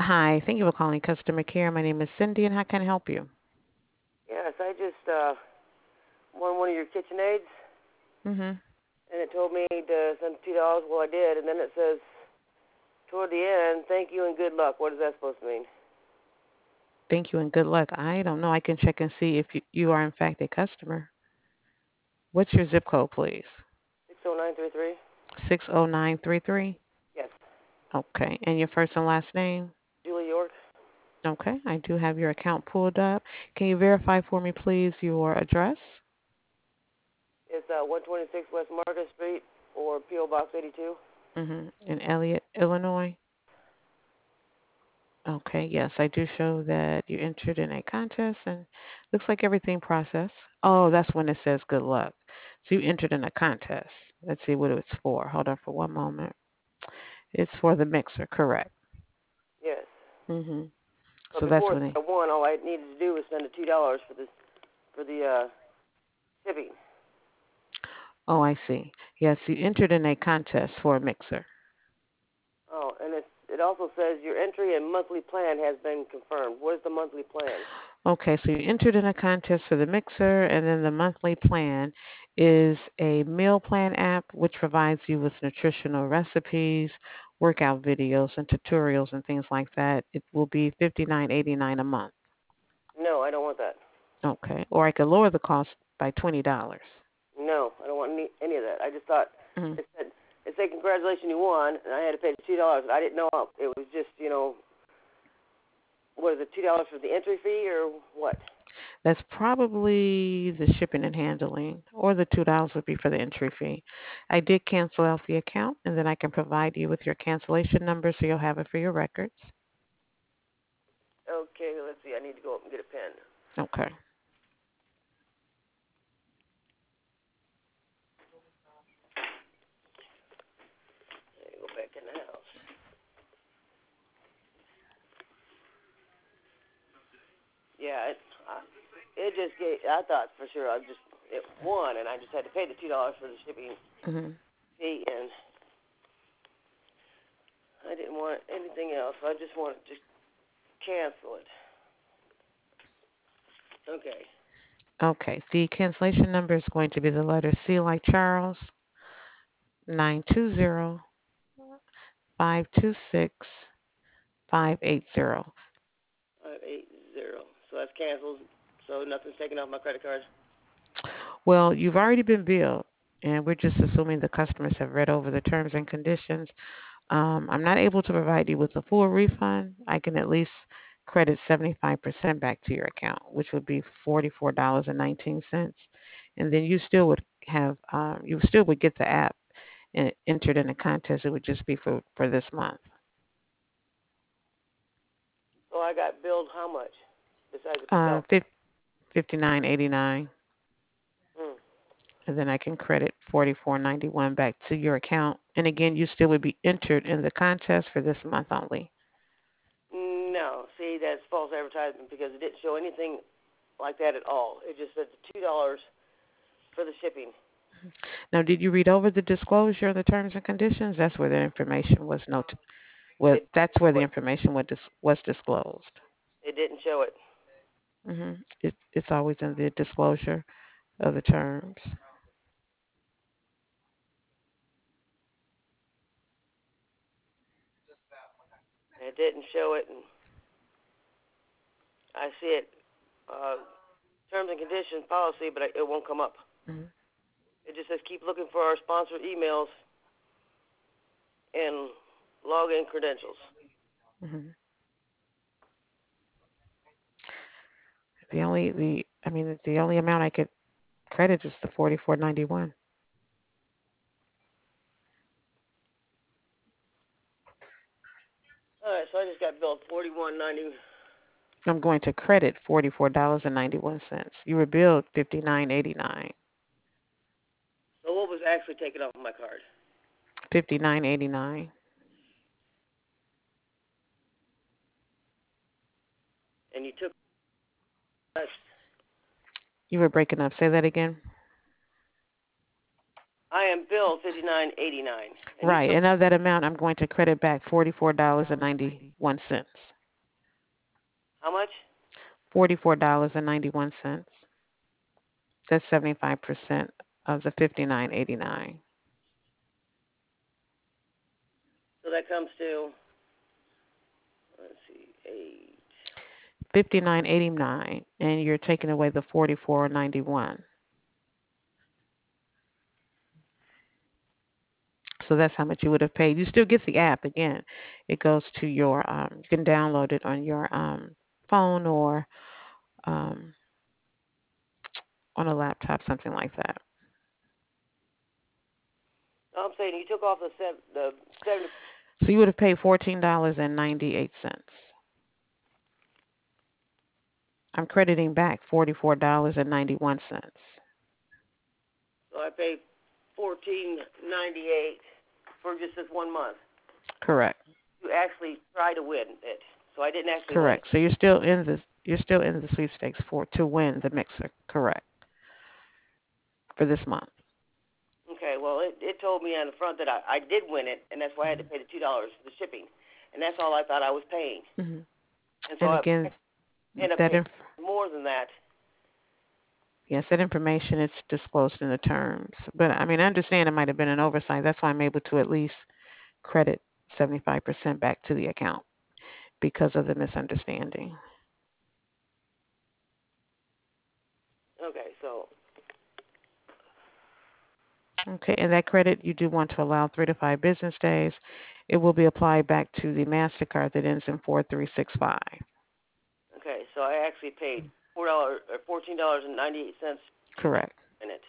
Hi, thank you for calling customer care. My name is Cindy, and how can I help you? Yes, I just won one of your KitchenAids, Mm-hmm. and it told me to send $2. Well, I did, and then it says toward the end, thank you and good luck. What is that supposed to mean? Thank you and good luck. I don't know. I can check and see if you are in fact a customer. What's your zip code, please? 60933. 60933. Yes, Okay. And your first and last name? Julie York. Okay. I do have your account pulled up. Can you verify for me, please, your address? It's 126 West Market Street or PO Box 82. Mm-hmm. In Elliott, Illinois. Okay, yes, I do show that you entered in a contest and looks like everything processed. Oh, that's when it says good luck. So you entered in a contest. Let's see what it's for. Hold on for one moment. It's for the mixer, correct? Yes. Mhm. But So that's before when it. I won, all I needed to do was send the $2 for the shipping. Oh, I see. Yes, you entered in a contest for a mixer. Oh, and it also says your entry and monthly plan has been confirmed. What is the monthly plan? Okay, so you entered in a contest for the mixer, and then the monthly plan is a meal plan app which provides you with nutritional recipes, workout videos, and tutorials and things like that. It will be $59.89 a month. No, I don't want that. Okay, or I could lower the cost by $20. No, I don't want any of that. I just thought Mhm. it said congratulations you won, and I had to pay the $2. I didn't know it was just what is it, $2 for the entry fee or what? That's probably the shipping and handling, or the $2 would be for the entry fee. I did cancel out the account, and then I can provide you with your cancellation number so you'll have it for your records. Okay, let's see. I need to go up and get a pen. Okay. I need to go back in the house. Yeah, it just gave. I thought for sure it won, and I just had to pay the $2 for the shipping Mhm. fee, and I didn't want anything else. I just wanted to cancel it. Okay. Okay. The cancellation number is going to be the letter C like Charles, 920-526-580. 580. So that's canceled. So nothing's taken off my credit card. Well, you've already been billed, and we're just assuming the customers have read over the terms and conditions. I'm not able to provide you with a full refund. I can at least credit 75% back to your account, which would be $44.19, and then you still would have you still would get the app and entered in a contest. It would just be for this month. So I got billed how much besides the Uh, $2? 59.89, Hmm. and then I can credit 44.91 back to your account. And again, you still would be entered in the contest for this month only. No, see, that's false advertisement because it didn't show anything like that at all. It just said the $2 for the shipping. Now, did you read over the disclosure of the terms and conditions? That's where the information was noted. Well, It that's where the information was disclosed. it didn't show it. It's always in the disclosure of the terms. It didn't show it, and I see it. Uh, terms and conditions policy, but it won't come up. Mhm. It just says keep looking for our sponsored emails and login credentials. hmm the only amount I could credit is the 44.91. All right, so I just got billed 41.90. I'm going to credit $44.91. You were billed 59.89. So what was actually taken off of my card? 59.89. And you took. You were breaking up. Say that again. I am billed 59.89, and you Right. took. And of that amount, I'm going to credit back $44.91. How much? $44.91. That's 75% of the $59.89. So that comes to, let's see, 8. $59.89, and you're taking away the $44.91. So that's how much you would have paid. You still get the app again. It goes to your you can download it on your phone or um, on a laptop, something like that. No, I'm saying you took off the 70. So you would have paid $14.98. I'm crediting back $44.91. So I paid $14.98 for just this 1 month. Correct. You actually try to win it. So I didn't actually win it. Correct. So you're still in the sweepstakes for to win the mixer. Correct. For this month. Okay, well, it told me on the front that I did win it, and that's why I had to pay the $2 for the shipping. And that's all I thought I was paying. Hmm. And so And I again, ended up that paying more than that. yes, that information is disclosed in the terms. But I mean, I understand it might have been an oversight. That's why I'm able to at least credit 75% back to the account because of the misunderstanding. Okay, so, Okay, and that credit you do want to allow 3 to 5 business days. It will be applied back to the MasterCard that ends in 4365. okay, so I actually paid $14.98 Correct. in it.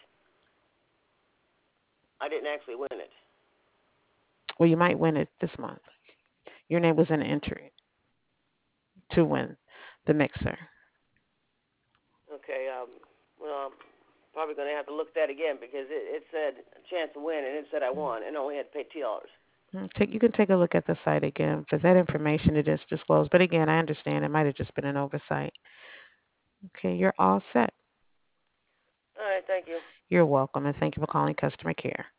I didn't actually win it. Well, you might win it this month. Your name was in the entry to win the mixer. Okay, well, I'm probably going to have to look at that again because it said a chance to win, and it said I won, and only had to pay $2. You can take a look at the site again because that information it is disclosed. But again, I understand it might have just been an oversight. Okay, you're all set. All right, thank you. You're welcome, and thank you for calling customer care.